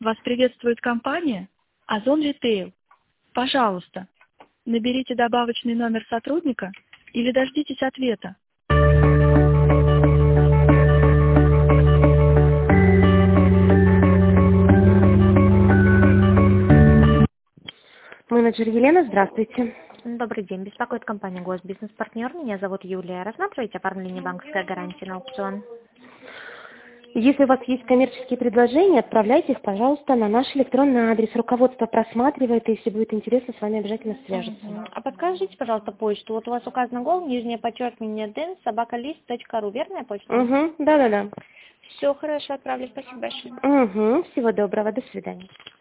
Вас приветствует компания Озон Retail. Пожалуйста, наберите добавочный номер сотрудника или дождитесь ответа. Менеджер Елена, здравствуйте. Добрый день. Беспокоит компания Госбизнес-партнер. Меня зовут Юлия. Рассматриваете оформление банковской гарантии на аукцион? Если у вас есть коммерческие предложения, отправляйте их, пожалуйста, на наш электронный адрес. Руководство просматривает, и если будет интересно, с вами обязательно свяжется. А подскажите, пожалуйста, почту. Вот у вас указано гол, нижнее подчеркивание, dens@list.ru. Верная почта? Да. Все хорошо, отправлю. Спасибо большое. Всего доброго, до свидания.